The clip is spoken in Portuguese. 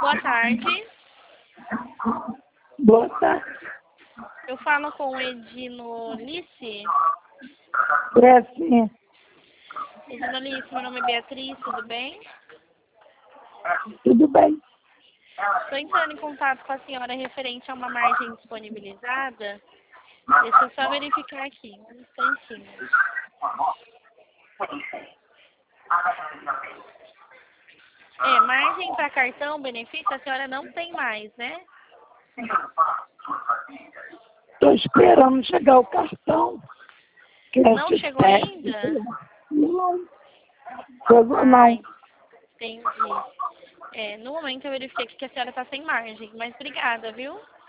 Boa tarde. Boa tarde. Eu falo com o Edino Lice. É sim. Edino Lice, meu nome é Beatriz, tudo bem? Tudo bem. Estou entrando em contato com a senhora referente a uma margem disponibilizada. Deixa eu só verificar aqui, um instantinho. Margem para cartão, benefício, a senhora não tem mais, né? Estou esperando chegar o cartão. Não chegou ainda? Não. Chegou não. Entendi. No momento eu verifiquei que a senhora está sem margem, mas obrigada, viu?